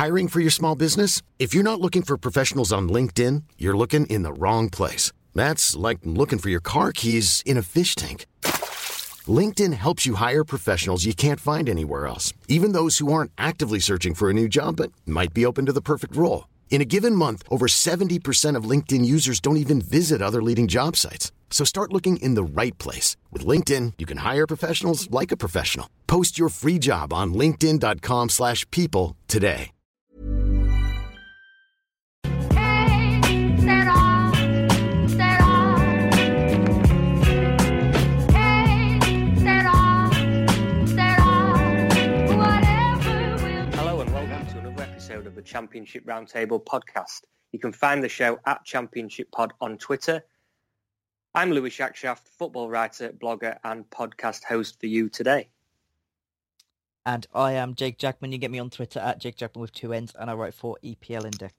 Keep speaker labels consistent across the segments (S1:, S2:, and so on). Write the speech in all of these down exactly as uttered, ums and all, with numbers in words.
S1: Hiring for your small business? If you're not looking for professionals on LinkedIn, you're looking in the wrong place. That's like looking for your car keys in a fish tank. LinkedIn helps you hire professionals you can't find anywhere else, even those who aren't actively searching for a new job but might be open to the perfect role. In a given month, over seventy percent of LinkedIn users don't even visit other leading job sites. So start looking in the right place. With LinkedIn, you can hire professionals like a professional. Post your free job on linkedin.com slash people today.
S2: Of the Championship Roundtable podcast. You can find the show at Championship Pod on Twitter. I'm Louis Shackshaft, football writer, blogger and podcast host for you today.
S3: And I am Jake Jackman. You get me on Twitter at Jake Jackman with two N's, and I write for E P L Index.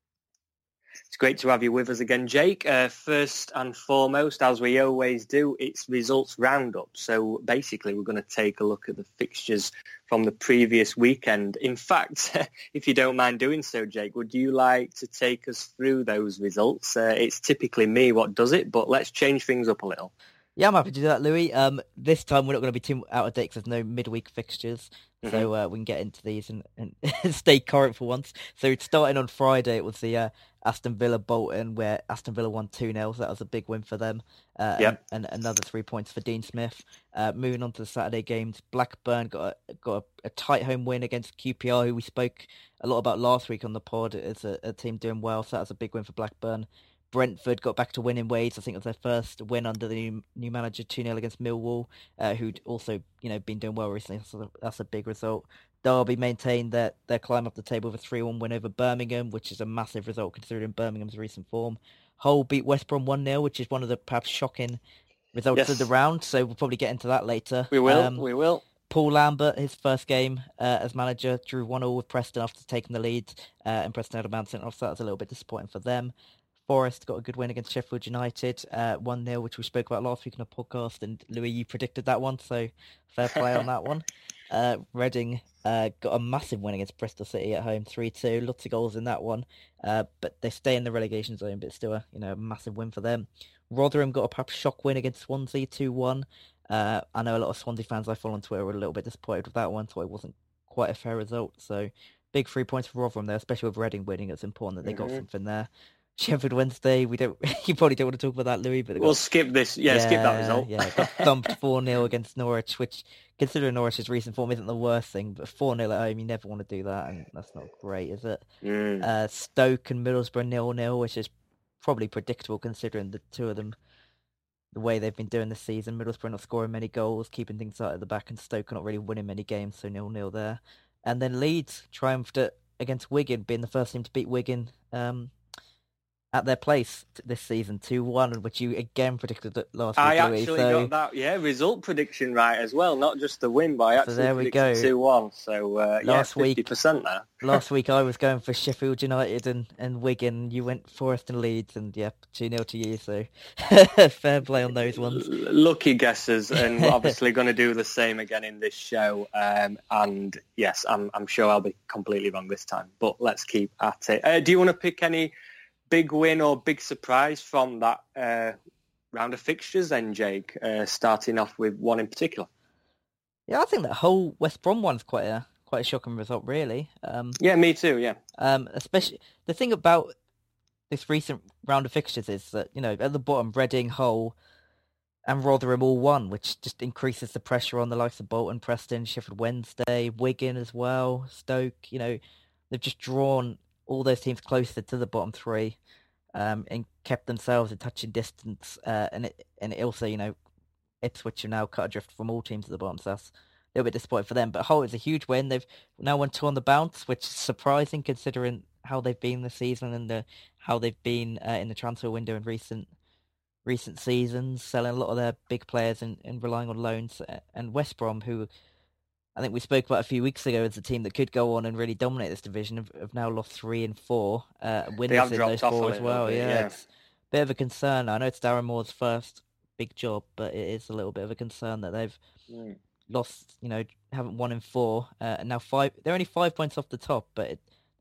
S2: It's great to have you with us again, Jake. Uh, first and foremost, as we always do, it's results roundup. So basically, we're going to take a look at the fixtures from the previous weekend. In fact, if you don't mind doing so, Jake, would you like to take us through those results? Uh, it's typically me what does it, but let's change things up a little.
S3: Yeah, I'm happy to do that, Louis. Um, this time we're not going to be too out of date because there's no midweek fixtures, mm-hmm. so uh, we can get into these and, and stay current for once. So starting on Friday, it was the uh, Aston Villa Bolton, where Aston Villa won two nil, so that was a big win for them. Uh,
S2: yep.
S3: and, and another three points for Dean Smith. Uh, moving on to the Saturday games, Blackburn got a, got a, a tight home win against Q P R, who we spoke a lot about last week on the pod. It's a, a team doing well, so that was a big win for Blackburn. Brentford got back to winning ways. I think it was their first win under the new, new manager, two nil against Millwall, uh, who'd also you know been doing well recently. So that's a big result. Derby maintained their, their climb up the table with a three one win over Birmingham, which is a massive result considering Birmingham's recent form. Hull beat West Brom one nil, which is one of the perhaps shocking results
S2: yes.
S3: of the round, so we'll probably get into that later.
S2: We will,
S3: um,
S2: we will.
S3: Paul Lambert, his first game uh, as manager, drew one all with Preston after taking the lead, uh, and Preston had a man sent off, so that was a little bit disappointing for them. Forest got a good win against Sheffield United, uh, one nil, which we spoke about last week in a podcast, and Louis, you predicted that one, so fair play on that one. Uh, Reading uh, got a massive win against Bristol City at home, three two, lots of goals in that one, uh, but they stay in the relegation zone, but still a you know a massive win for them. Rotherham got a perhaps shock win against Swansea, two one. Uh, I know a lot of Swansea fans I follow on Twitter were a little bit disappointed with that one, thought it wasn't quite a fair result, so big three points for Rotherham there, especially with Reading winning. It's important that they mm-hmm. got something there. Sheffield Wednesday, we don't. You probably don't want to talk about that, Louis. But
S2: we'll
S3: got,
S2: skip this. Yeah, yeah, skip that result.
S3: Yeah, got thumped four nil against Norwich, which, considering Norwich's recent form, isn't the worst thing. But four nil at home, you never want to do that, and that's not great, is it?
S2: Mm.
S3: Uh, Stoke and Middlesbrough nil nil, which is probably predictable considering the two of them, the way they've been doing this season. Middlesbrough not scoring many goals, keeping things out at the back, and Stoke are not really winning many games, so nil nil there. And then Leeds triumphed at, against Wigan, being the first team to beat Wigan. Um, at their place this season, two one, which you again predicted last week.
S2: I
S3: Louis,
S2: actually
S3: so...
S2: got that, yeah, result prediction right as well, not just the win, but I actually
S3: so there we
S2: predicted
S3: go.
S2: two one, so uh,
S3: last
S2: yeah, fifty percent
S3: week,
S2: there.
S3: Last week I was going for Sheffield United and, and Wigan, you went Forest and Leeds, and yeah, two nil to you, so fair play on those ones.
S2: Lucky guesses, and we're obviously going to do the same again in this show, um, and yes, I'm, I'm sure I'll be completely wrong this time, but let's keep at it. Uh, do you want to pick any big win or big surprise from that uh, round of fixtures then, Jake, uh, starting off with one in particular?
S3: Yeah, I think that whole West Brom one's quite a quite a shocking result, really. Um,
S2: yeah, me too, yeah.
S3: Um, especially, the thing about this recent round of fixtures is that, you know, at the bottom, Reading, Hull and Rotherham all won, which just increases the pressure on the likes of Bolton, Preston, Sheffield Wednesday, Wigan as well, Stoke. You know, they've just drawn all those teams closer to the bottom three. Um, and kept themselves in touching distance, uh, and it and it also, you know, Ipswich are now cut adrift from all teams at the bottom, so that's a little bit disappointing for them. But Hull is a huge win. They've now won two on the bounce, which is surprising considering how they've been this season and the, how they've been uh, in the transfer window in recent recent seasons, selling a lot of their big players and, and relying on loans. And West Brom, who I think we spoke about a few weeks ago as a team that could go on and really dominate this division, have, have now lost three and four. Uh, winners in those four as well.
S2: Bit,
S3: yeah,
S2: yeah,
S3: it's a bit of a concern. I know it's Darren Moore's first big job, but it is a little bit of a concern that they've
S2: mm.
S3: lost. You know, haven't won in four, uh, and now five. They're only five points off the top, but it,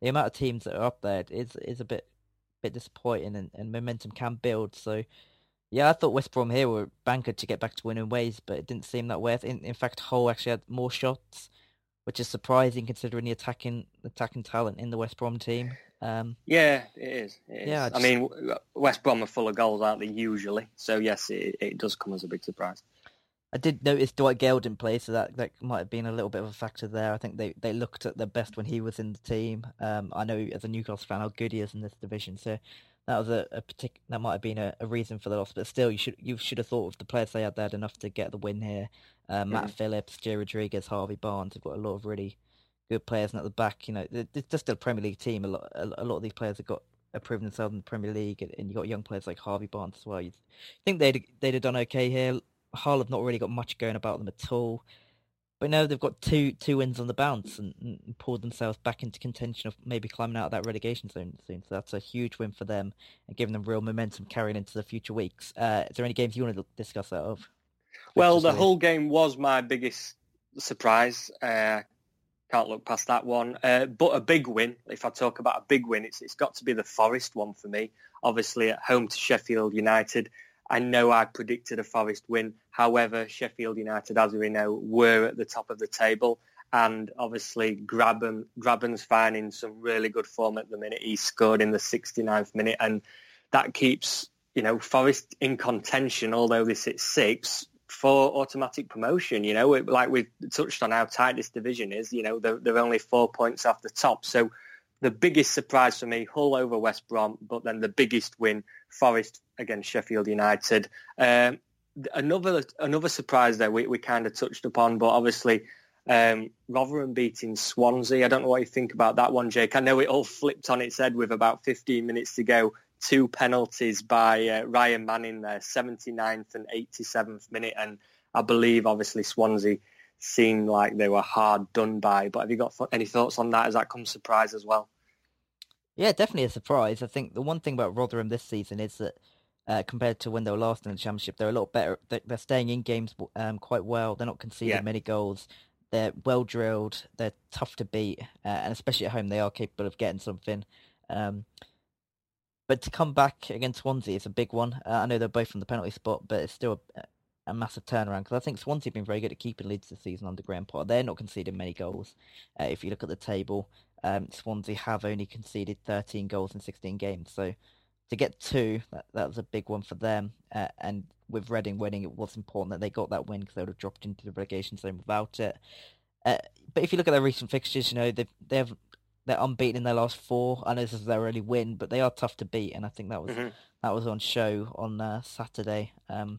S3: the amount of teams that are up there is is a bit bit disappointing, and, and momentum can build. So yeah, I thought West Brom here were bankered to get back to winning ways, but it didn't seem that way. In, in fact, Hull actually had more shots, which is surprising considering the attacking attacking talent in the West Brom team. Um,
S2: yeah, it is. It is.
S3: Yeah, I,
S2: just...
S3: I
S2: mean, West Brom are full of goals, aren't they, usually? So yes, it, it does come as a big surprise.
S3: I did notice Dwight Gale didn't play, so that, that might have been a little bit of a factor there. I think they, they looked at their best when he was in the team. Um, I know as a Newcastle fan how good he is in this division, so that was a, a partic- that might have been a, a reason for the loss. But still, you should you should have thought of the players they had there enough to get the win here. Uh, Matt mm-hmm. Phillips, Jay Rodriguez, Harvey Barnes have got a lot of really good players, and at the back, you know, it's just a Premier League team. A lot a, a lot of these players have got have proven themselves in the Premier League, and, and you got young players like Harvey Barnes as well. You think they'd they'd have done okay here. Hull have not really got much going about them at all. But now they've got two two wins on the bounce and, and pulled themselves back into contention of maybe climbing out of that relegation zone soon. So that's a huge win for them and giving them real momentum carrying into the future weeks. Uh, is there any games you want to discuss out of?
S2: Well, the whole game was my biggest surprise. Uh, can't look past that one. Uh, but a big win, if I talk about a big win, it's it's got to be the Forest one for me. Obviously at home to Sheffield United. I know I predicted a Forest win. However, Sheffield United, as we know, were at the top of the table. And obviously, Graben, Graben's finding some really good form at the minute. He scored in the sixty-ninth minute. And that keeps, you know, Forest in contention, although they sit sixth, for automatic promotion. You know, like we've touched on how tight this division is. You know, they're, they're only four points off the top. So the biggest surprise for me, Hull over West Brom, but then the biggest win, Forest against Sheffield United. Um, another another surprise there we, we kind of touched upon, but obviously um, Rotherham beating Swansea. I don't know what you think about that one, Jake. I know it all flipped on its head with about fifteen minutes to go. Two penalties by uh, Ryan Manning there, seventy-ninth and eighty-seventh minute. And I believe, obviously, Swansea seemed like they were hard done by. But have you got any thoughts on that? Has that come surprise as well?
S3: Yeah, definitely a surprise. I think the one thing about Rotherham this season is that uh, compared to when they were last in the Championship, they're a lot better. They're staying in games um, quite well. They're not conceding yeah. many goals. They're well drilled. They're tough to beat, uh, and especially at home, they are capable of getting something. Um, but to come back against Swansea is a big one. Uh, I know they're both from the penalty spot, but it's still a, a massive turnaround because I think Swansea have been very good at keeping leads this season under Graham Potter. They're not conceding many goals. Uh, if you look at the table, um, Swansea have only conceded thirteen goals in sixteen games. So to get two, that, that was a big one for them. Uh, and with Reading winning, it was important that they got that win because they would have dropped into the relegation zone without it. Uh, but if you look at their recent fixtures, you know, they've, they have, they're unbeaten in their last four. I know this is their only win, but they are tough to beat. And I think that was mm-hmm. that was on show on uh, Saturday. Um,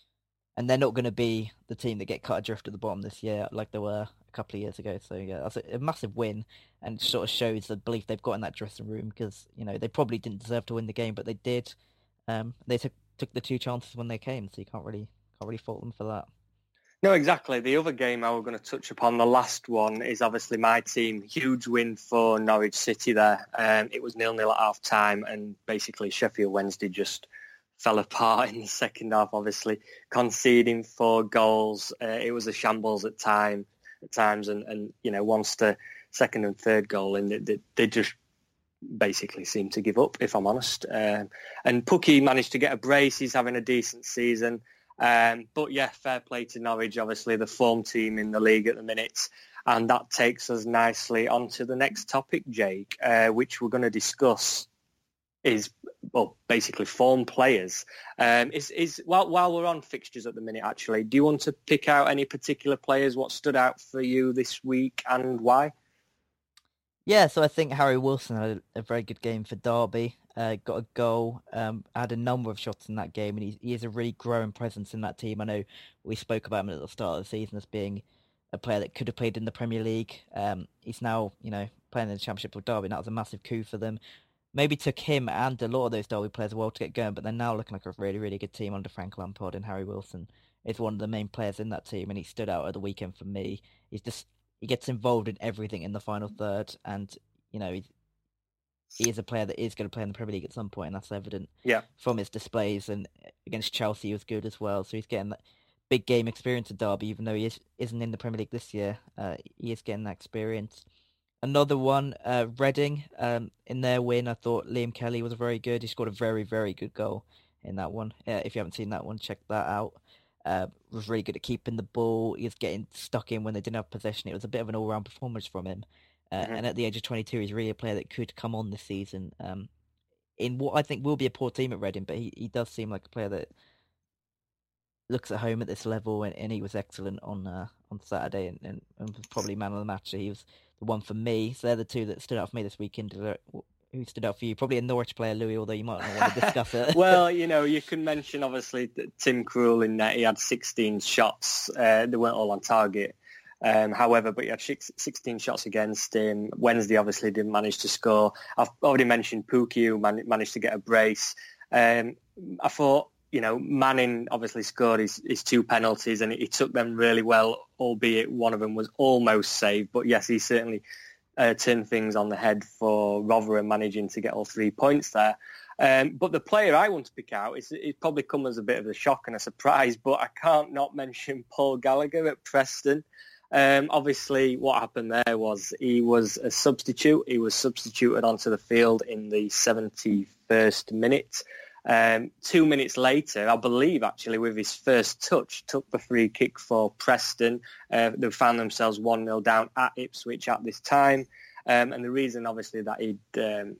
S3: and they're not going to be the team that get cut adrift at the bottom this year like they were a couple of years ago. So, yeah, that's a, a massive win and sort of shows the belief they've got in that dressing room because, you know, they probably didn't deserve to win the game, but they did. Um, they took took the two chances when they came, so you can't really can't really fault them for that.
S2: No, exactly. The other game I was going to touch upon, the last one, is obviously my team. Huge win for Norwich City there. Um, it was nil-nil at half-time, and basically Sheffield Wednesday just fell apart in the second half, obviously, conceding four goals. Uh, it was a shambles at time at times, and, and you know, once the second and third goal in, they, they just basically seemed to give up, if I'm honest. Um, and Pukki managed to get a brace. He's having a decent season. Um, but yeah, fair play to Norwich, obviously the form team in the league at the minute. And that takes us nicely onto the next topic, Jake, uh, which we're going to discuss is, well, basically form players. Um, is is while, while we're on fixtures at the minute, actually, do you want to pick out any particular players, what stood out for you this week and why?
S3: Yeah, so I think Harry Wilson had a, a very good game for Derby. Uh, got a goal, um, had a number of shots in that game, and he, he is a really growing presence in that team. I know we spoke about him at the start of the season as being a player that could have played in the Premier League. Um, he's now, you know, playing in the Championship with Derby, and that was a massive coup for them. Maybe took him and a lot of those Derby players a while to get going, but they're now looking like a really, really good team under Frank Lampard, and Harry Wilson is one of the main players in that team, and he stood out at the weekend for me. He's just he gets involved in everything in the final third, and you know he, he is a player that is going to play in the Premier League at some point, and that's evident
S2: yeah.
S3: from his displays. And against Chelsea, he was good as well, so he's getting that big game experience at Derby, even though he is, isn't in the Premier League this year. Uh, he is getting that experience. Another one, uh, Reading, um, in their win, I thought Liam Kelly was very good. He scored a very, very good goal in that one. Uh, if you haven't seen that one, check that out. Uh, was really good at keeping the ball. He was getting stuck in when they didn't have possession. It was a bit of an all-round performance from him. Uh, mm-hmm. And at the age of twenty-two, he's really a player that could come on this season um, in what I think will be a poor team at Reading, but he, he does seem like a player that looks at home at this level, and, and he was excellent on uh, on Saturday and, and, and was probably man of the match. So he was the one for me. So they're the two that stood out for me this weekend. Who stood out for you? Probably a Norwich player, Louis, although you might not want to discuss it.
S2: Well, you know, you can mention, obviously, that Tim Krul in net. He had sixteen shots. Uh, they weren't all on target. Um, however, but he had sixteen shots against him. Wednesday, obviously, didn't manage to score. I've already mentioned Pukki, who man- managed to get a brace. Um, I thought, you know, Manning obviously scored his, his two penalties, and he took them really well, albeit one of them was almost saved. But yes, he certainly uh, turned things on the head for Rotherham, managing to get all three points there. Um, but the player I want to pick out, is it's probably come as a bit of a shock and a surprise, but I can't not mention Paul Gallagher at Preston. Um, obviously, what happened there was he was a substitute. He was substituted onto the field in the seventy-first minute. Um, two minutes later, I believe, actually, with his first touch, took the free kick for Preston. Uh, they found themselves one nil down at Ipswich at this time. Um, and the reason, obviously, that he'd... Um,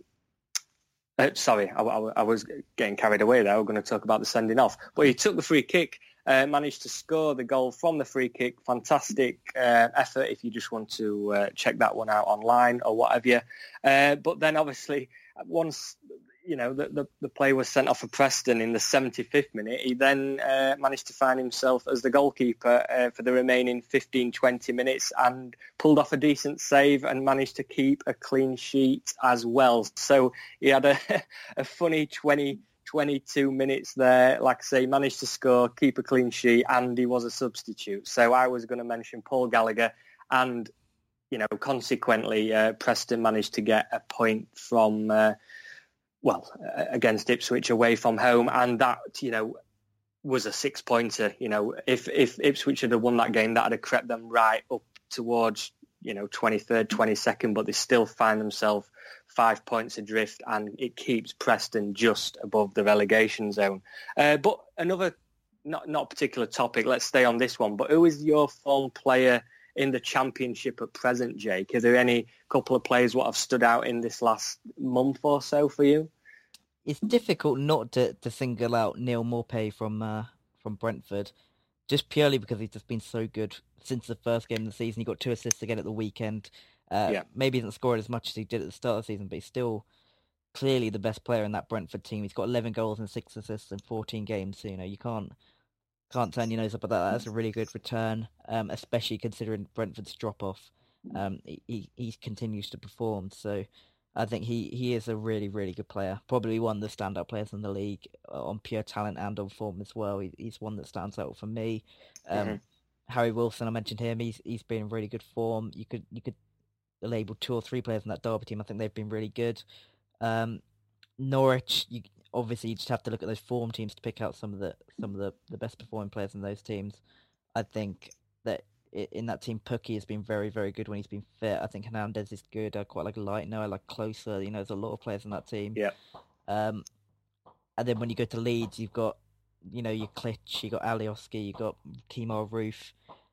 S2: uh, sorry, I, I, I was getting carried away there. We're going to talk about the sending off. But he took the free kick, uh, managed to score the goal from the free kick. Fantastic uh, effort if you just want to uh, check that one out online or whatever. Uh, but then, obviously, once... you know, the, the, the player was sent off for Preston in the seventy-fifth minute. He then uh, managed to find himself as the goalkeeper uh, for the remaining fifteen, twenty minutes and pulled off a decent save and managed to keep a clean sheet as well. So he had a, a funny twenty, twenty-two minutes there. Like I say, managed to score, keep a clean sheet, and he was a substitute. So I was going to mention Paul Gallagher, and, you know, consequently, uh, Preston managed to get a point from... Uh, well, against Ipswich away from home, and that, you know, was a six-pointer. You know, if if Ipswich had won that game, that would have crept them right up towards, you know, twenty-third, twenty-second, but they still find themselves five points adrift, and it keeps Preston just above the relegation zone. Uh, but another, not not particular topic, let's stay on this one, but who is your form player in the Championship at present, Jake? Are there any couple of players what have stood out in this last month or so for you?
S3: It's difficult not to, to single out Neil Maupay from uh, from Brentford, just purely because he's just been so good since the first game of the season. He got two assists again at the weekend. Uh, yeah. Maybe he hasn't scored as much as he did at the start of the season, but he's still clearly the best player in that Brentford team. He's got eleven goals and six assists in fourteen games. So, you know, you can't can't turn your nose up at that. That's a really good return, um, especially considering Brentford's drop-off. Um, he, he continues to perform. So I think he, he is a really, really good player. Probably one of the standout players in the league on pure talent and on form as well. He, he's one that stands out for me. Um, mm-hmm. Harry Wilson, I mentioned him. He's he's been in really good form. You could you could label two or three players in that Derby team. I think they've been really good. Um, Norwich, you, obviously you just have to look at those form teams to pick out some of the some of the, the best performing players in those teams. I think that in that team, Pukki has been very, very good when he's been fit. I think Hernandez is good. I quite like Lightner. I like Closer. You know, there's a lot of players in that team.
S2: Yeah.
S3: Um, and then when you go to Leeds, you've got, you know, your Klitsch, you've got Alioski, you've got Kemar Roof,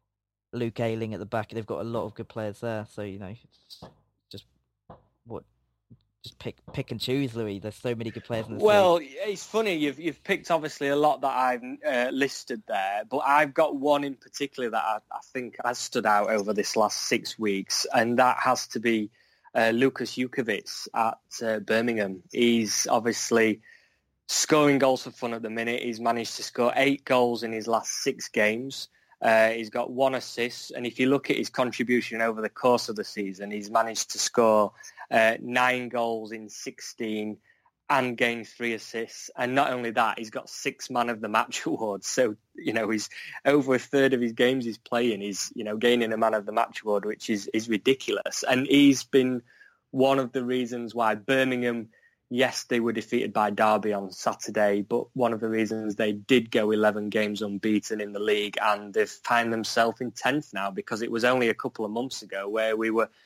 S3: Luke Ayling at the back. They've got a lot of good players there. So, you know, it's just what... Just pick pick and choose, Louis. There's so many good players in this
S2: Well,
S3: league.
S2: It's funny. You've you've picked obviously a lot that I've uh, listed there, but I've got one in particular that I, I think has stood out over this last six weeks, and that has to be uh, Lukas Jukovic at uh, Birmingham. He's obviously scoring goals for fun at the minute. He's managed to score eight goals in his last six games. Uh, he's got one assist, and if you look at his contribution over the course of the season, he's managed to score uh, nine goals in sixteen and gain three assists. And not only that, he's got six Man of the Match awards. So, you know, he's over a third of his games he's playing, he's, you know, gaining a Man of the Match award, which is, is ridiculous. And he's been one of the reasons why Birmingham, yes, they were defeated by Derby on Saturday, but one of the reasons they did go eleven games unbeaten in the league, and they've found themselves in tenth now, because it was only a couple of months ago where we were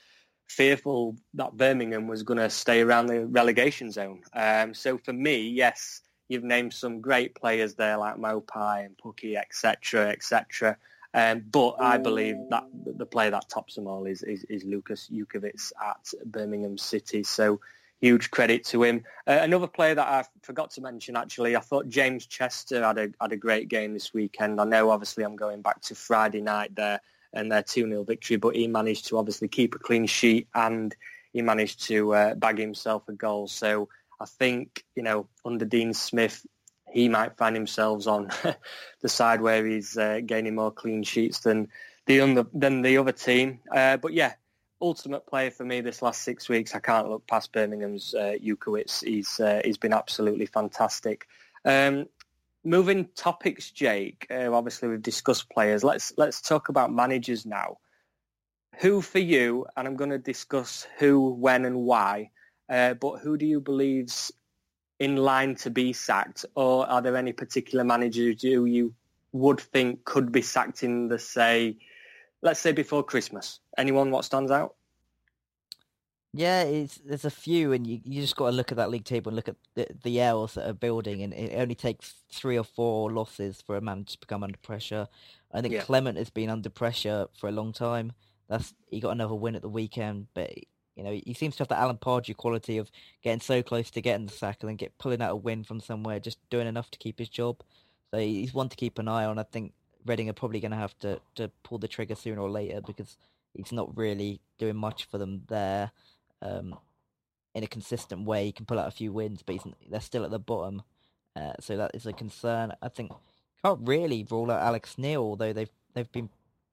S2: fearful that Birmingham was going to stay around the relegation zone. Um, so for me, yes, you've named some great players there like Mopai and Pukki, et cetera, et cetera. Um, but I believe that the player that tops them all is, is, is Lukas Jukovic at Birmingham City. So huge credit to him. Uh, another player that I forgot to mention, actually, I thought James Chester had a had a great game this weekend. I know, obviously, I'm going back to Friday night there and their two nil victory, but he managed to obviously keep a clean sheet and he managed to uh, bag himself a goal. So I think, you know, under Dean Smith, he might find himself on the side where he's uh, gaining more clean sheets than the under, than the other team. Uh, but yeah, ultimate player for me this last six weeks. I can't look past Birmingham's uh, Jukovic. He's uh, he's been absolutely fantastic. Um, moving topics, Jake. Uh, obviously, we've discussed players. Let's let's talk about managers now. Who for you? And I'm going to discuss who, when, and why. Uh, but who do you believe's in line to be sacked, or are there any particular managers who you would think could be sacked in the, say, let's say before Christmas? Anyone what stands out?
S3: Yeah, it's, there's a few, and you, you just got to look at that league table and look at the, the L's that are building, and it only takes three or four losses for a manager to become under pressure. I think yeah. Clement has been under pressure for a long time. That's he got another win at the weekend, but you know, he seems to have the Alan Pardew quality of getting so close to getting the sack and then get pulling out a win from somewhere, just doing enough to keep his job. So he's one to keep an eye on. I think Reading are probably going to have to, to pull the trigger sooner or later because he's not really doing much for them there um, in a consistent way. He can pull out a few wins, but he's, they're still at the bottom. Uh, so that is a concern. I think can't really rule out Alex Neil, although they've they've been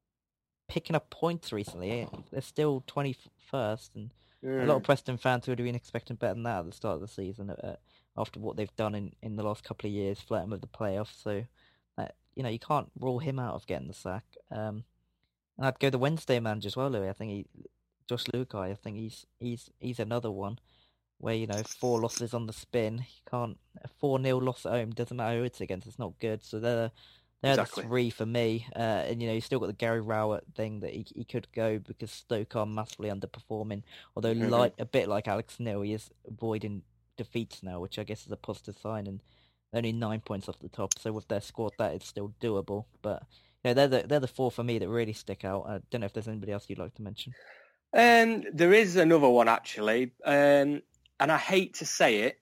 S3: picking up points recently. They're still twenty-first, and mm. a lot of Preston fans would have been expecting better than that at the start of the season uh, after what they've done in, in the last couple of years, flirting with the playoffs. So, uh, you know, you can't rule him out of getting the sack. Um, and I'd go the Wednesday manager as well, Louis. I think he, Josh Lukai, I think he's he's he's another one where, you know, four losses on the spin. You can't, a four nil loss at home, doesn't matter who it's against, it's not good. So they're They're exactly. the three for me, uh, and you know, you still got the Gary Rowett thing that he he could go because Stoke are massively underperforming. Although, mm-hmm. like a bit like Alex Neil, he is avoiding defeats now, which I guess is a positive sign. And only nine points off the top, so with their squad, that is still doable. But you know, they're the they're the four for me that really stick out. I don't know if there's anybody else you'd like to mention.
S2: Um, there is another one actually, um, and I hate to say it,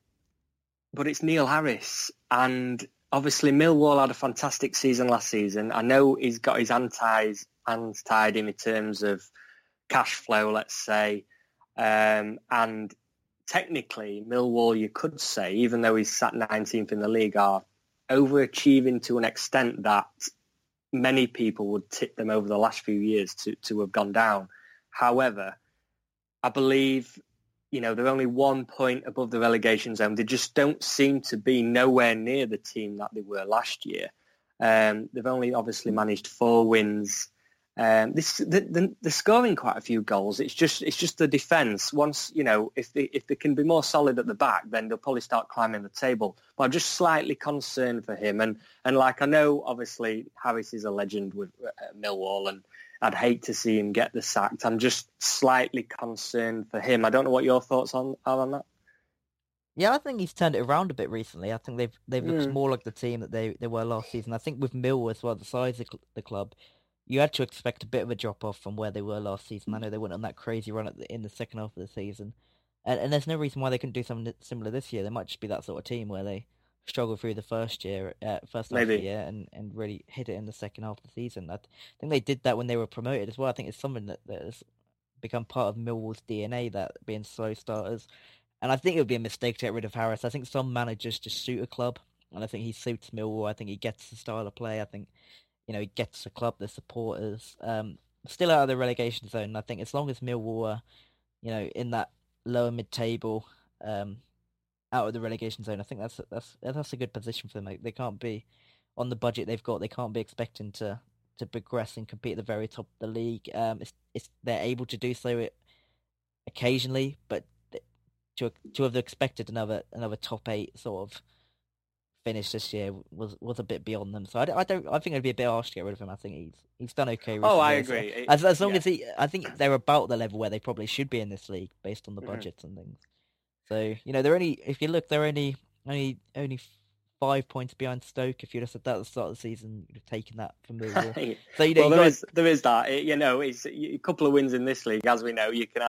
S2: but it's Neil Harris and. Obviously, Millwall had a fantastic season last season. I know he's got his hands tied, hands tied in terms of cash flow, let's say. Um, and technically, Millwall, you could say, even though he's sat nineteenth in the league, are overachieving to an extent that many people would tip them over the last few years to, to have gone down. However, I believe... You know, they're only one point above the relegation zone. They just don't seem to be nowhere near the team that they were last year. Um, they've only obviously managed four wins. Um, this, the, the, they're scoring quite a few goals. It's just it's just the defence. Once, you know, if they, if they can be more solid at the back, then they'll probably start climbing the table. But I'm just slightly concerned for him. And, and like, I know, obviously, Harris is a legend with uh, Millwall and I'd hate to see him get the sacked. I'm just slightly concerned for him. I don't know what your thoughts on are on that.
S3: Yeah, I think he's turned it around a bit recently. I think they've they've mm. looked more like the team that they, they were last season. I think with Millwall as well, the size of the club, you had to expect a bit of a drop off from where they were last season. I know they went on that crazy run at the, in the second half of the season, and and there's no reason why they couldn't do something similar this year. They might just be that sort of team where they struggle through the first year, uh, first half Maybe. of the year, and, and really hit it in the second half of the season. I think they did that when they were promoted as well. I think it's something that, that has become part of Millwall's D N A, that being slow starters. And I think it would be a mistake to get rid of Harris. I think some managers just suit a club, and I think he suits Millwall. I think he gets the style of play. I think, you know, he gets the club, the supporters. Um, still out of the relegation zone. And I think as long as Millwall are, you know, in that lower mid-table, um, out of the relegation zone, I think that's that's that's a good position for them. They can't be on the budget they've got. They can't be expecting to, to progress and compete at the very top of the league. Um, it's, it's they're able to do so occasionally, but to to have expected another another top eight sort of finish this year was was a bit beyond them. So I, don't- I don't. I think it'd be a bit harsh to get rid of him. I think he's he's done okay recently.
S2: Oh, I
S3: so
S2: agree. It-
S3: as as long
S2: yeah.
S3: as he, I think they're about the level where they probably should be in this league based on the
S2: Mhm.
S3: budgets and things. So you know they're only if you look they're only only only five points behind Stoke. If you'd have said that at the start of the season, you'd have taken that from Millwall. So you know
S2: well,
S3: you
S2: there
S3: got
S2: is there is that. It- you know, it's a couple of wins in this league, as we know. You can.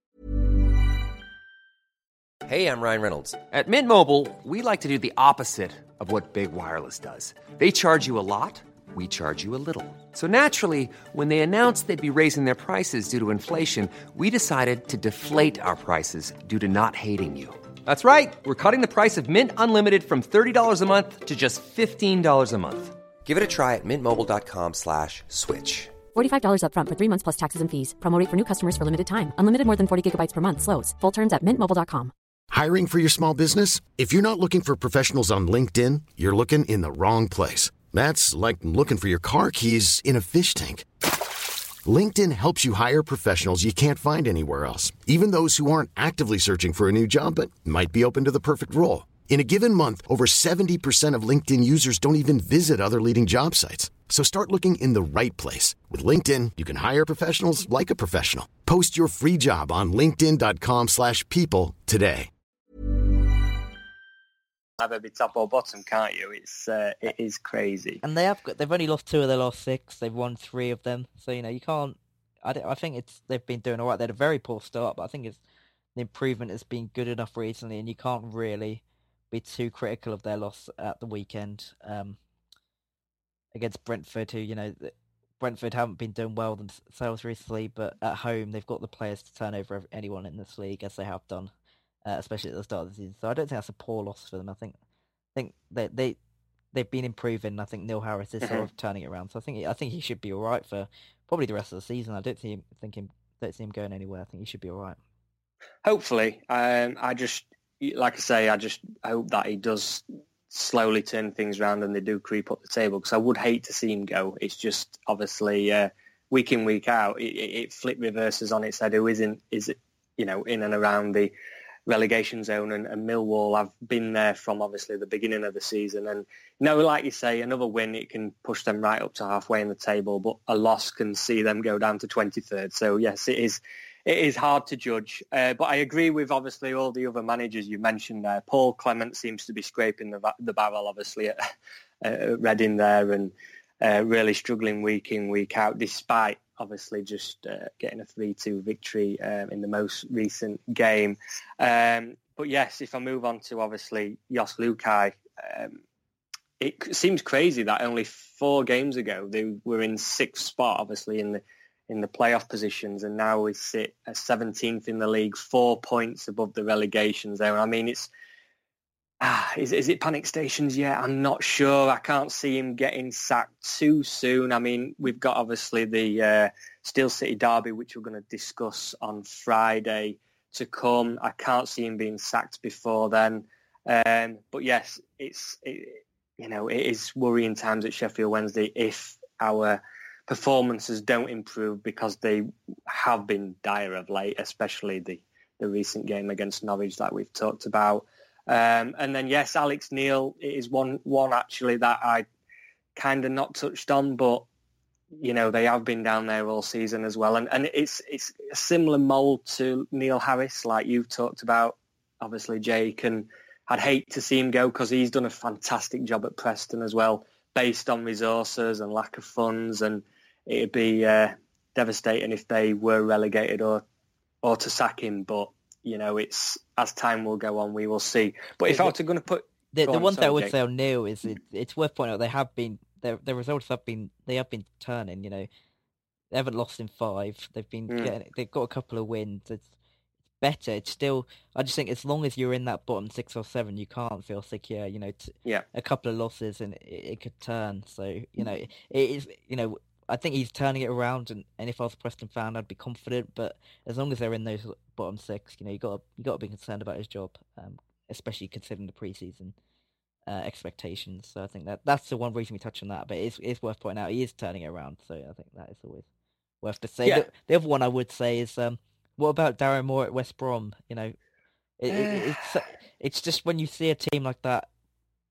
S4: Hey, I'm Ryan Reynolds. At Mint Mobile, we like to do the opposite of what Big Wireless does. They charge you a lot, we charge you a little. So naturally, when they announced they'd be raising their prices due to inflation, we decided to deflate our prices due to not hating you. That's right. We're cutting the price of Mint Unlimited from thirty dollars a month to just fifteen dollars a month. Give it a try at mintmobile.com slash switch.
S5: forty-five dollars up front for three months plus taxes and fees. Promo rate for new customers for limited time. Unlimited more than forty gigabytes per month slows. Full terms at mint mobile dot com.
S1: Hiring for your small business? If you're not looking for professionals on LinkedIn, you're looking in the wrong place. That's like looking for your car keys in a fish tank. LinkedIn helps you hire professionals you can't find anywhere else, even those who aren't actively searching for a new job but might be open to the perfect role. In a given month, over seventy percent of LinkedIn users don't even visit other leading job sites. So start looking in the right place. With LinkedIn, you can hire professionals like a professional. Post your free job on linkedin.com slash people today.
S2: Either be top or bottom, can't you? It's uh, it is crazy.
S3: and they have got they've only lost two of their last six. They've won three of them. So you know you can't. I, don't- I think it's they've been doing all right. They had a very poor start, but I think it's the improvement has been good enough recently, and you can't really be too critical of their loss at the weekend um, against Brentford, who you know th- Brentford haven't been doing well themselves recently, but at home they've got the players to turn over anyone in this league as they have done, uh, especially at the start of the season. So I don't think that's a poor loss for them. I think I think they they they've been improving. I think Neil Harris is
S2: Mhm.
S3: sort of turning it around. So I think I think he should be all right for probably the rest of the season. I don't see him think him don't see him going anywhere. I think he should be all right.
S2: Hopefully, um, I just like I say, I just hope that he does slowly turn things around and they do creep up the table, because I would hate to see him go. It's just obviously uh, week in, week out, it, it, it flip reverses on its head. Who isn't is it you know in and around the relegation zone, and, and Millwall have been there from obviously the beginning of the season, and you know like you say, another win it can push them right up to halfway in the table, but a loss can see them go down to twenty-third. So yes, it is it is hard to judge, uh, but I agree with obviously all the other managers you mentioned there. Paul Clement seems to be scraping the, the barrel obviously at, at Reading there, and uh, really struggling week in, week out, despite obviously just uh, getting a three two victory um, in the most recent game. Um, but yes, if I move on to obviously Jos Luhukay, um, it seems crazy that only four games ago they were in sixth spot, obviously in the in the playoff positions, and now we sit at seventeenth in the league, four points above the relegation zone. I mean, it's ah, is is it panic stations yet? I'm not sure. I can't see him getting sacked too soon. I mean, we've got obviously the uh, Steel City derby, which we're going to discuss on Friday to come. I can't see him being sacked before then. Um, but yes, it's it, you know it is worrying times at Sheffield Wednesday if our performances don't improve, because they have been dire of late, especially the, the recent game against Norwich that we've talked about. Um, and then, yes, Alex Neil is one one actually that I kind of not touched on, but, you know, they have been down there all season as well. And, and it's it's a similar mould to Neil Harris, like you've talked about, obviously, Jake, and I'd hate to see him go because he's done a fantastic job at Preston as well, based on resources and lack of funds, and it'd be uh, devastating if they were relegated or or to sack him. But, you know, it's as time will go on, we will see. But if I were to going to put...
S3: The, the
S2: on,
S3: one
S2: sorry,
S3: thing I would
S2: Jake.
S3: say on Neil is it, it's worth pointing out they have been, their, their results have been, they have been turning, you know. They haven't lost in five. They've been
S2: Mm.
S3: getting, they've got a couple of wins. It's better. It's still, I just think as long as you're in that bottom six or seven, you can't feel secure. You know, t-
S2: Yeah.
S3: a couple of losses and it, it could turn. So, you know, it, it is, you know, I think he's turning it around, and, and if I was a Preston fan, I'd be confident. But as long as they're in those bottom six, you know, you got you got to be concerned about his job, um, especially considering the preseason uh, expectations. So I think that that's the one reason we touch on that. But it's it's worth pointing out he is turning it around. So I think that is always worth to say.
S2: Yeah.
S3: The, the other one I would say is, um, what about Darren Moore at West Brom? You know, it, it, it's it's just when you see a team like that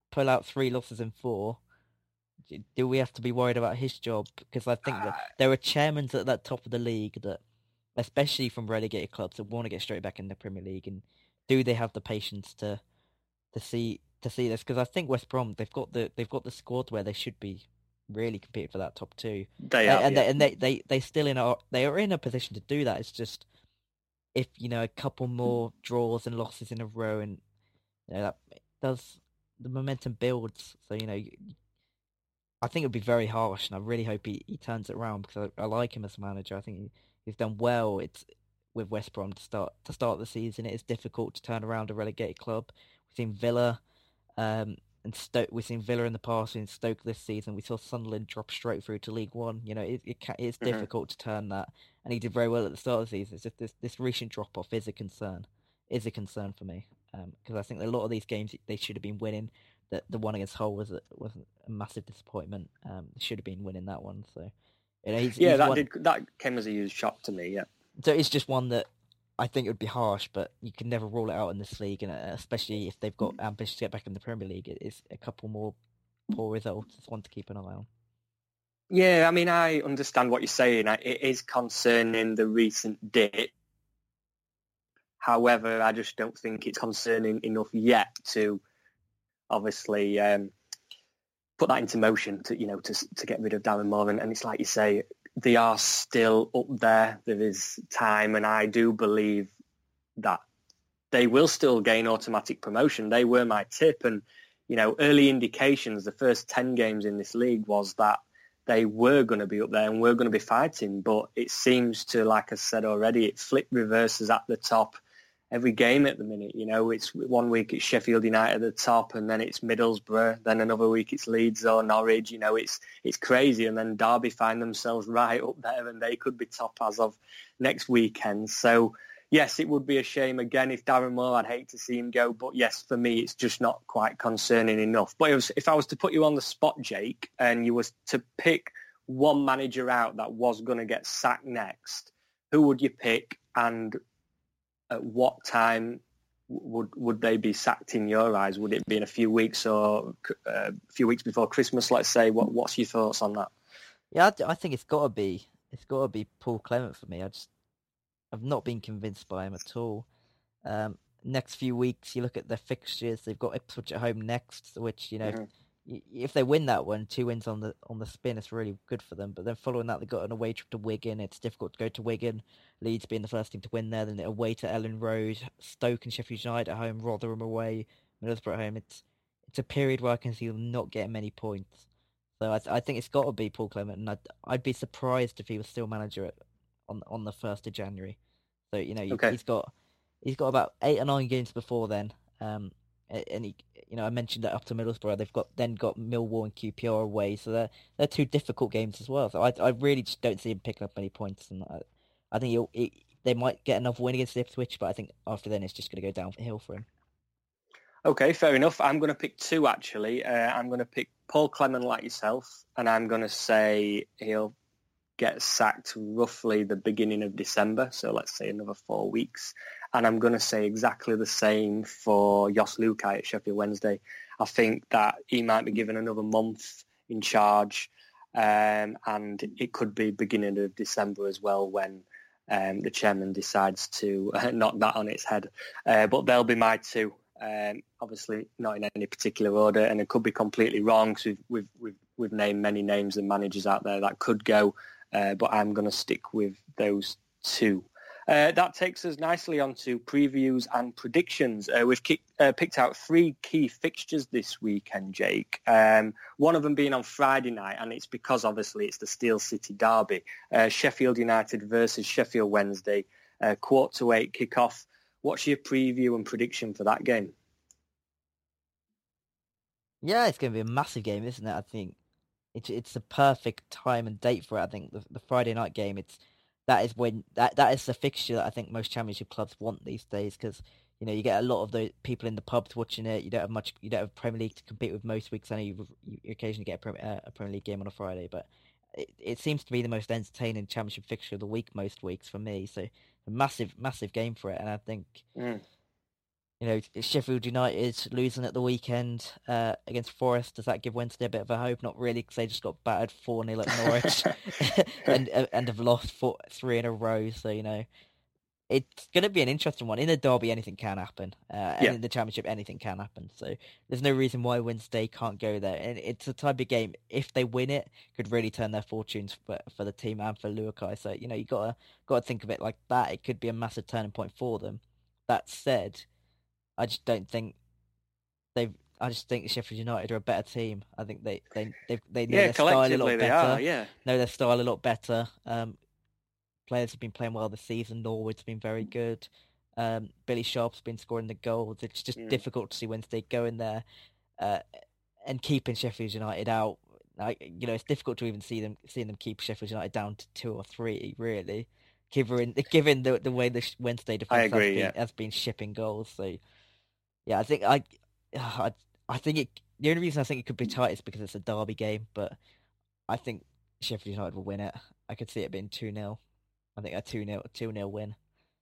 S3: pull out three losses in four, do we have to be worried about his job? Because I think that there are chairmen at that top of the league that, especially from relegated clubs, that want to get straight back in the Premier League, and do they have the patience to to see to see this? Because I think West Brom, they've got the they've got the squad where they should be really competing for that top two.
S2: They are,
S3: and,
S2: yeah.
S3: they, and they they they still in a they are in a position to do that. It's just if you know a couple more draws and losses in a row, and you know that does the momentum builds. So you know. I think it would be very harsh, and I really hope he, he turns it around because I, I like him as a manager. I think he, he's done well. It's with West Brom to start to start the season. It is difficult to turn around a relegated club. We've seen Villa, um, and Stoke. We've seen Villa in the past, and Stoke this season. We saw Sunderland drop straight through to League One. You know, it, it it's mm-hmm. difficult to turn that, and he did very well at the start of the season. It's just this this recent drop off is a concern, is a concern for me because um, I think a lot of these games they should have been winning. The, the one against Hull was a, was a massive disappointment. Um, should have been winning that one. So, you know, he's,
S2: yeah,
S3: he's
S2: that
S3: one...
S2: did that came as a huge shock to me. Yeah.
S3: So it's just one that I think it would be harsh, but you can never rule it out in this league, and especially if they've got ambition to get back in the Premier League, it's a couple more poor results. It's one to keep an eye on.
S2: Yeah, I mean, I understand what you're saying. It is concerning the recent dip. However, I just don't think it's concerning enough yet to. Obviously, um, put that into motion to you know to to get rid of Darren Moore, and, and it's like you say, they are still up there. There is time, and I do believe that they will still gain automatic promotion. They were my tip, and you know, early indications, the first ten games in this league was that they were going to be up there and we're going to be fighting. But it seems to, like I said already, it flip reverses at the top. Every game at the minute, you know, it's one week it's Sheffield United at the top, and then it's Middlesbrough. Then another week it's Leeds or Norwich. You know, it's it's crazy. And then Derby find themselves right up there, and they could be top as of next weekend. So yes, it would be a shame again if Darren Moore. I'd hate to see him go, but yes, for me, it's just not quite concerning enough. But it was, if I was to put you on the spot, Jake, and you was to pick one manager out that was going to get sacked next, who would you pick, and at what time would would they be sacked in your eyes? Would it be in a few weeks or uh, a few weeks before Christmas? Let's say. What What's your thoughts on that?
S3: Yeah, I, I think it's got to be it's got to be Paul Clement for me. I just I've not been convinced by him at all. Um, next few weeks, you look at their fixtures. They've got Ipswich at home next, which you know. Mm-hmm. If they win that one, two wins on the on the spin, it's really good for them. But then following that, they've got an away trip to Wigan. It's difficult to go to Wigan. Leeds being the first team to win there. Then away to Ellen Road, Stoke and Sheffield United at home, Rotherham away, Middlesbrough at home. It's it's a period where I can see them not getting many points. So I I think it's got to be Paul Clement, and I'd I'd be surprised if he was still manager at, on on the first of January. So you know okay. he's got he's got about eight or nine games before then. Um, and he, you know, I mentioned that up to Middlesbrough, they've got then got Millwall and Q P R away, so they're they're two difficult games as well. So I I really just don't see him picking up any points, and I, I think he'll, he they might get another win against Ipswich, but I think after then it's just going to go downhill for him.
S2: Okay, fair enough. I'm going to pick two actually. Uh, I'm going to pick Paul Clement like yourself, and I'm going to say he'll get sacked roughly the beginning of December, so let's say another four weeks. And I'm going to say exactly the same for Jos Luhukay at Sheffield Wednesday. I think that he might be given another month in charge, um, and it could be beginning of December as well when um, the chairman decides to uh, knock that on its head. Uh, but they'll be my two. Um, obviously not in any particular order, and it could be completely wrong because we've, we've, we've, we've named many names and managers out there that could go, uh, but I'm going to stick with those two. Uh, that takes us nicely onto previews and predictions. Uh, we've kick, uh, picked out three key fixtures this weekend, Jake. Um, one of them being on Friday night, and it's because obviously it's the Steel City Derby. Uh, Sheffield United versus Sheffield Wednesday, uh, quarter to eight kickoff. What's your preview and prediction for that game?
S3: Yeah, it's going to be a massive game, isn't it? I think it's it's the perfect time and date for it. I think the, the Friday night game, it's that is when that that is the fixture that I think most Championship clubs want these days, because you know you get a lot of the people in the pubs watching it. You don't have much. You don't have Premier League to compete with most weeks. I know you, you occasionally get a Premier, a Premier League game on a Friday, but it, it seems to be the most entertaining Championship fixture of the week most weeks for me. So a massive, massive game for it, and I think.
S2: Mm.
S3: you know, Sheffield United losing at the weekend uh, against Forest, does that give Wednesday a bit of a hope? Not really, because they just got battered four nil at Norwich and and have lost four, three in a row. So, you know, it's going to be an interesting one. In a derby, anything can happen. Uh, and
S2: Yeah.
S3: in the Championship, anything can happen. So there's no reason why Wednesday can't go there. And it's a type of game, if they win it, could really turn their fortunes for, for the team and for Luakai. So, you know, you got to got to think of it like that. It could be a massive turning point for them. That said, I just don't think they've. I just think Sheffield United are a better team. I think they they they, they know
S2: Yeah,
S3: their style a lot
S2: collectively they
S3: better.
S2: are, yeah.
S3: Know their style a lot better. Um, players have been playing well this season. Norwood's been very good. Um, Billy Sharp's been scoring the goals. It's just
S2: Mm.
S3: difficult to see Wednesday going there uh, and keeping Sheffield United out. Like, you know, it's difficult to even see them seeing them keep Sheffield United down to two or three. Really, given given the the way the Wednesday defense
S2: agree,
S3: has, been,
S2: yeah.
S3: has been shipping goals. So. Yeah, I think I, I, I think it. The only reason I think it could be tight is because it's a derby game, but I think Sheffield United will win it. I could see it being two nil. I think a two nil, two nil win.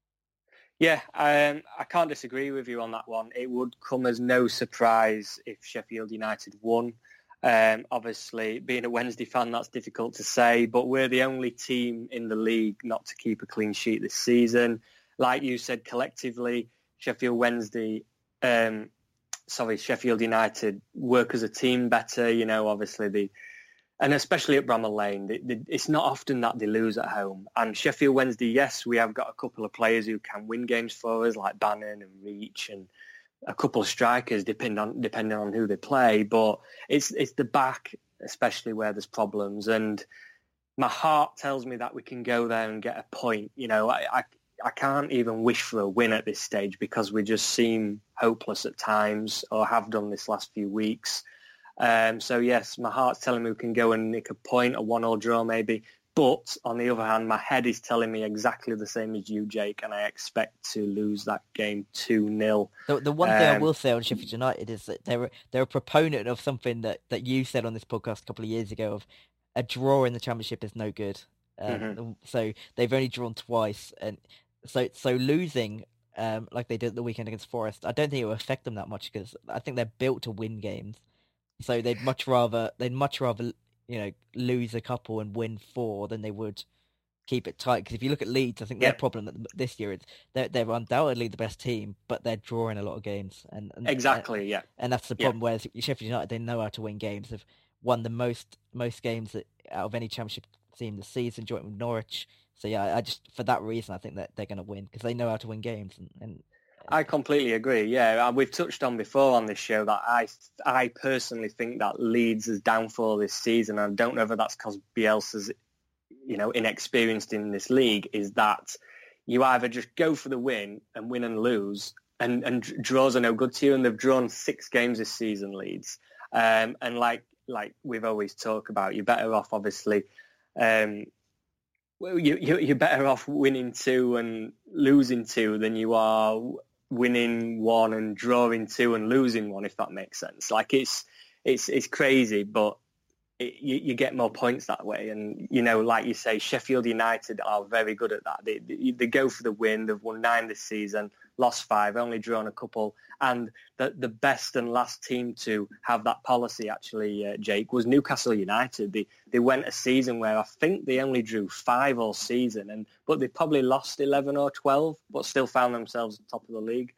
S2: Yeah, um, I can't disagree with you on that one. It would come as no surprise if Sheffield United won. Um, obviously, being a Wednesday fan, that's difficult to say, but we're the only team in the league not to keep a clean sheet this season. Like you said, collectively, Sheffield Wednesday, um, sorry, Sheffield United work as a team better. You know, obviously the, and especially at Bramall Lane, the, the, it's not often that they lose at home. And Sheffield Wednesday, yes, we have got a couple of players who can win games for us, like Bannon and Reach, and a couple of strikers, depending on depending on who they play. But it's it's the back, especially where there's problems. And my heart tells me that we can go there and get a point. You know, I. I I can't even wish for a win at this stage because we just seem hopeless at times, or have done this last few weeks. Um, so yes, my heart's telling me we can go and nick a point, a one-all draw maybe. But on the other hand, my head is telling me exactly the same as you, Jake, and I expect to lose that game two nil.
S3: The, the one thing I
S2: Um,
S3: will say on Sheffield United is that they're they're a proponent of something that, that you said on this podcast a couple of years ago, of a draw in the Championship is no good. Um,
S2: Mhm.
S3: So they've only drawn twice, and so so losing um, like they did the weekend against Forest, I don't think it will affect them that much because I think they're built to win games. So they'd much rather they'd much rather you know lose a couple and win four than they would keep it tight. Because if you look at Leeds, I think their
S2: Yeah.
S3: problem at the- this year is they're they're undoubtedly the best team, but they're drawing a lot of games, and, and
S2: Exactly, yeah.
S3: and that's the
S2: Yeah.
S3: problem. Whereas Sheffield United, they know how to win games. They've won the most most games that, out of any Championship team this season, joint with Norwich. So yeah, I, I just for that reason I think that they're going to win because they know how to win games. And, and
S2: I completely agree. Yeah, uh, we've touched on before on this show that I, I personally think that Leeds' downfall this season, and I don't know whether that's because Bielsa's, you know, inexperienced in this league, is that you either just go for the win and win and lose, and, and draws are no good to you. And they've drawn six games this season, Leeds. Um, and like like we've always talked about, you're better off, obviously. Um, well, you, you, you're better off winning two and losing two than you are winning one and drawing two and losing one, if that makes sense. Like it's it's it's crazy, but it, you, you get more points that way. And you know, like you say, Sheffield United are very good at that. They they, they go for the win. They've won nine this season, lost five, only drawn a couple. And the the best and last team to have that policy, actually, uh, Jake, was Newcastle United. They they went a season where I think they only drew five all season, and but they probably lost eleven or twelve, but still found themselves top of the league.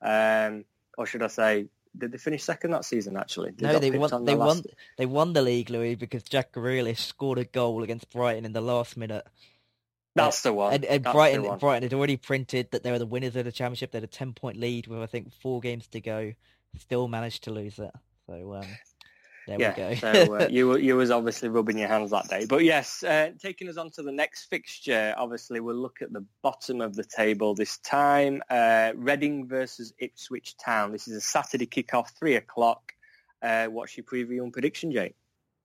S2: Um, or should I say, did they finish second that season? Actually,
S3: no,
S2: got
S3: they
S2: picked
S3: won.
S2: on
S3: They
S2: the
S3: won.
S2: last-
S3: They won the league, Louis, because Jack Grealish scored a goal against Brighton in the last minute.
S2: That's the one.
S3: And, and
S2: That's
S3: Brighton,
S2: the one.
S3: Brighton had already printed that they were the winners of the Championship. They had a ten-point lead with I think four games to go. Still managed to lose it. So um, there
S2: yeah,
S3: we go.
S2: so uh, you were you was obviously rubbing your hands that day. But yes, uh, taking us on to the next fixture, obviously we'll look at the bottom of the table this time. Uh, Reading versus Ipswich Town. This is a Saturday kickoff, three o'clock. Uh, what's your preview and prediction, Jake?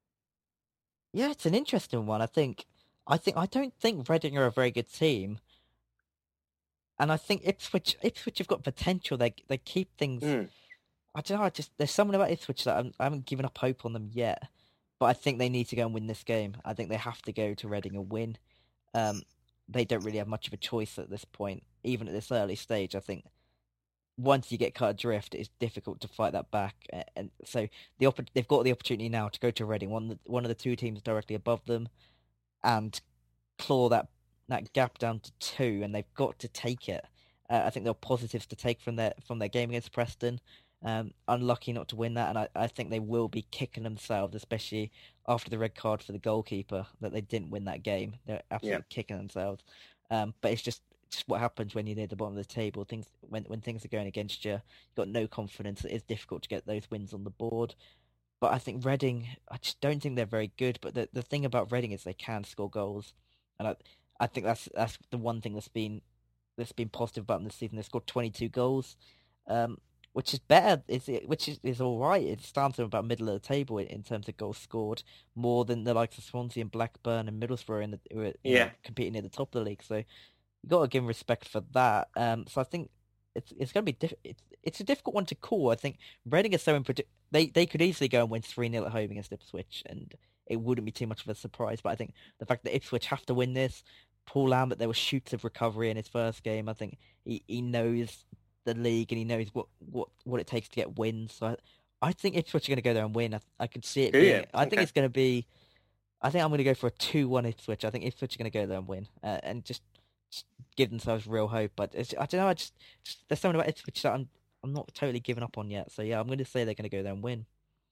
S3: Yeah, it's an interesting one. I think. I think I don't think Reading are a very good team, and I think Ipswich Ipswich have got potential. They they keep things.
S2: Mm.
S3: I don't know. I just there's something about Ipswich that I'm, I haven't given up hope on them yet, but I think they need to go and win this game. I think they have to go to Reading and win. Um, they don't really have much of a choice at this point, even at this early stage. I think once you get cut adrift, it's difficult to fight that back. And so the opp- they've got the opportunity now to go to Reading, one of the, one of the two teams directly above them, and claw that that gap down to two, and they've got to take it. Uh, I think there are positives to take from their from their game against Preston. Um, unlucky not to win that, and I, I think they will be kicking themselves, especially after the red card for the goalkeeper, that they didn't win that game. They're absolutely yeah. kicking themselves. Um, but it's just just what happens when you're near the bottom of the table. Things when when things are going against you, you've got no confidence. It is difficult to get those wins on the board. But I think Reading, I just don't think they're very good. But the the thing about Reading is they can score goals, and I I think that's that's the one thing that's been that's been positive about them this season. They scored twenty-two goals. Um, Which is better, is it? Which is, is all right. It stands them about middle of the table in, in terms of goals scored, more than the likes of Swansea and Blackburn and Middlesbrough in the, who are yeah. know, competing near the top of the league. So you got to give them respect for that. Um, so I think it's it's going to be diff- it's it's a difficult one to call. I think Reading is so unpredict- they they could easily go and win three nil at home against Ipswich, and it wouldn't be too much of a surprise. But I think the fact that Ipswich have to win this, Paul Lambert, there were shoots of recovery in his first game. I think he he knows the league and he knows what, what, what it takes to get wins. So I, I think Ipswich are going to go there and win. I, I could see it. Being, I okay. think it's going to be. I think I'm going to go for a two one Ipswich. I think Ipswich are going to go there and win, uh, and just, just give themselves real hope. But it's, I don't know. I just, just there's something about Ipswich that I'm I'm not totally giving up on yet. So yeah, I'm going to say they're going to go there and win.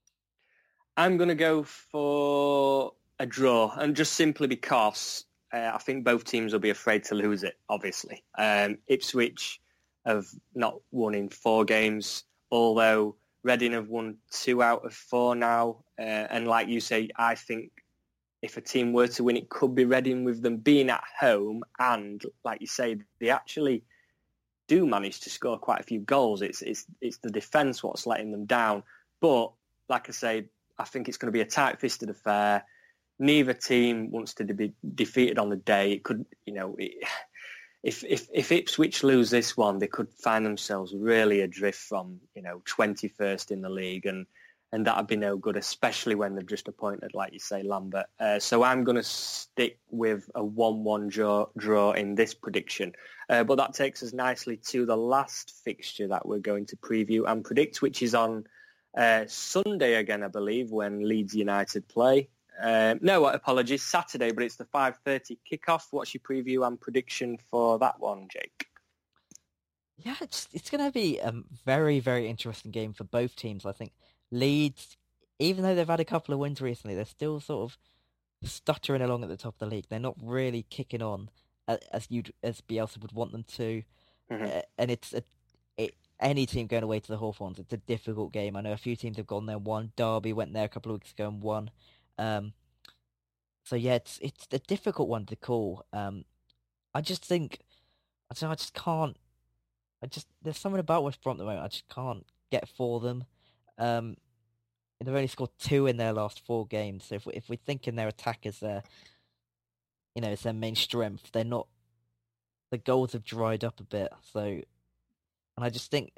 S2: I'm going to go for a draw, and just simply because uh, I think both teams will be afraid to lose it. Obviously, um, Ipswich have not won in four games, although Reading have won two out of four now. Uh, and like you say, I think if a team were to win, it could be Reading with them being at home. And like you say, they actually do manage to score quite a few goals. It's it's it's the defence what's letting them down. But like I say, I think it's going to be a tight-fisted affair. Neither team wants to be defeated on the day. It could, you know... It, If, if if Ipswich lose this one, they could find themselves really adrift from, you know, twenty-first in the league, and, and that would be no good, especially when they've just appointed, like you say, Lambert. Uh, so I'm going to stick with a one one draw, draw in this prediction. Uh, but that takes us nicely to the last fixture that we're going to preview and predict, which is on uh, Sunday again, I believe, when Leeds United play. Uh, no, apologies, Saturday, but it's the five thirty kickoff. What's your preview and prediction for that one, Jake?
S3: Yeah, it's it's going to be a very, very interesting game for both teams. I think Leeds, even though they've had a couple of wins recently, they're still sort of stuttering along at the top of the league. They're not really kicking on as you as Bielsa would want them to, mm-hmm. uh, and it's a, it, any team going away to the Hawthorns. It's a difficult game. I know a few teams have gone there and won. Derby went there a couple of weeks ago and won. Um, so yeah, it's it's a difficult one to call. Um, I just think I don't know, I just can't. I just there's something about West Brom at the moment I just can't get for them. Um, they've only scored two in their last four games. So if we, if we're thinking their attack is their, you know, it's their main strength, they're not. The goals have dried up a bit. So, and I just think.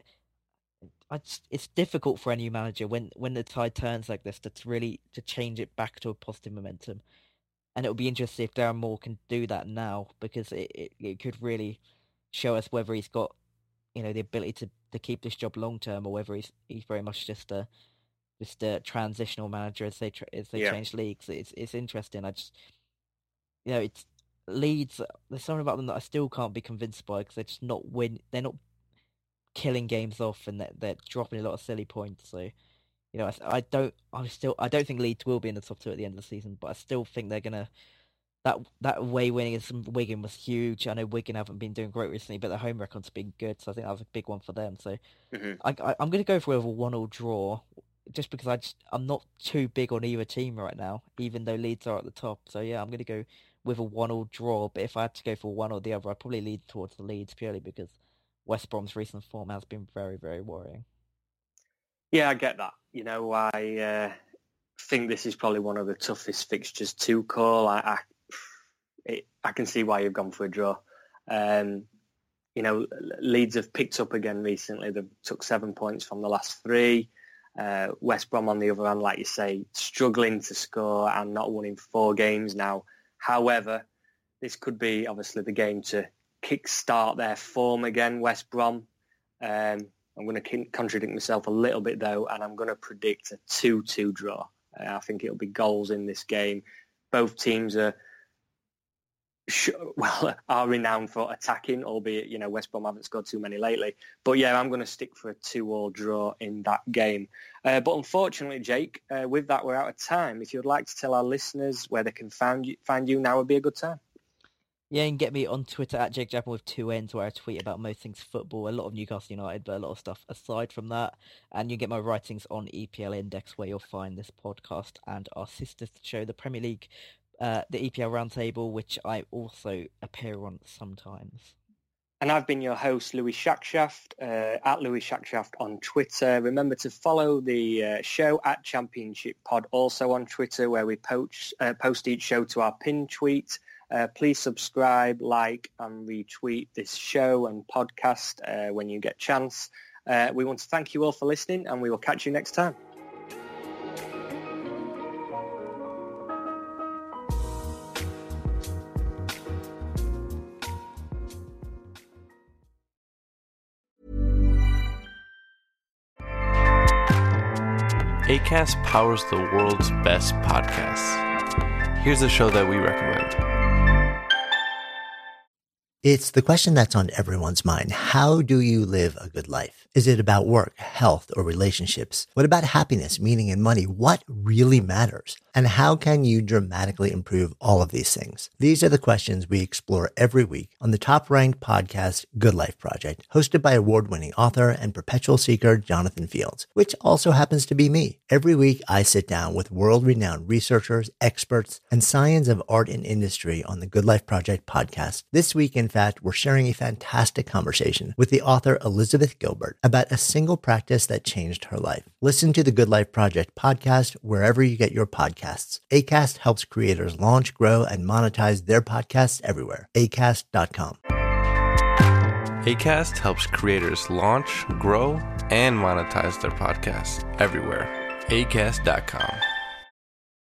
S3: I just, it's difficult for any manager when, when the tide turns like this to, to really to change it back to a positive momentum, and it'll be interesting if Darren Moore can do that now, because it, it, it could really show us whether he's got, you know, the ability to, to keep this job long term, or whether he's he's very much just a just a transitional manager as they as they yeah. change leagues. It's it's interesting. I just you know it's Leeds. There's something about them that I still can't be convinced by, because they're just not win. They're not killing games off, and they're, they're dropping a lot of silly points. So, you know, I, I don't, I still, I don't think Leeds will be in the top two at the end of the season, but I still think they're gonna. That that away winning against Wigan was huge. I know Wigan haven't been doing great recently, but their home record's been good, so I think that was a big one for them. So, mm-hmm. I, I, I'm going to go for a one-all draw, just because I just I'm not too big on either team right now, even though Leeds are at the top. So yeah, I'm going to go with a one-all draw. But if I had to go for one or the other, I'd probably lead towards the Leeds, purely because West Brom's recent form has been very, very worrying.
S2: Yeah, I get that. You know, I uh, think this is probably one of the toughest fixtures to call. I I, it, I can see why you've gone for a draw. Um, you know, Leeds have picked up again recently. They've took seven points from the last three. Uh, West Brom, on the other hand, like you say, struggling to score and not winning four games now. However, this could be obviously the game to kick-start their form again, West Brom. Um, I'm going to contradict myself a little bit, though, and I'm going to predict a two two draw. Uh, I think it'll be goals in this game. Both teams are, well, are renowned for attacking, albeit, you know, West Brom haven't scored too many lately. But, yeah, I'm going to stick for a two all draw in that game. Uh, but unfortunately, Jake, uh, with that, we're out of time. If you'd like to tell our listeners where they can find you, find you now would be a good time.
S3: Yeah, you can get me on Twitter at Jake Japan with two N's, where I tweet about most things football, a lot of Newcastle United, but a lot of stuff aside from that. And you can get my writings on E P L Index, where you'll find this podcast and our sister show, the Premier League, uh, the E P L Roundtable, which I also appear on sometimes.
S2: And I've been your host, Louis Shackshaft, uh, at Louis Shackshaft on Twitter. Remember to follow the uh, show at Championship Pod, also on Twitter, where we poach, uh, post each show to our pinned tweet. Uh, please subscribe, like, and retweet this show and podcast uh, when you get a chance. Uh, we want to thank you all for listening, and we will catch you next time.
S6: Acast powers the world's best podcasts. Here's a show that we recommend.
S7: It's the question that's on everyone's mind. How do you live a good life? Is it about work, health, or relationships? What about happiness, meaning, and money? What really matters? And how can you dramatically improve all of these things? These are the questions we explore every week on the top-ranked podcast, Good Life Project, hosted by award-winning author and perpetual seeker Jonathan Fields, which also happens to be me. Every week, I sit down with world-renowned researchers, experts, and science of art and industry on the Good Life Project podcast. This week, in fact, we're sharing a fantastic conversation with the author Elizabeth Gilbert about a single practice that changed her life. Listen to the Good Life Project podcast wherever you get your podcasts. Acast helps creators launch, grow, and monetize their podcasts everywhere. acast dot com.
S6: Acast helps creators launch, grow, and monetize their podcasts everywhere. acast dot com.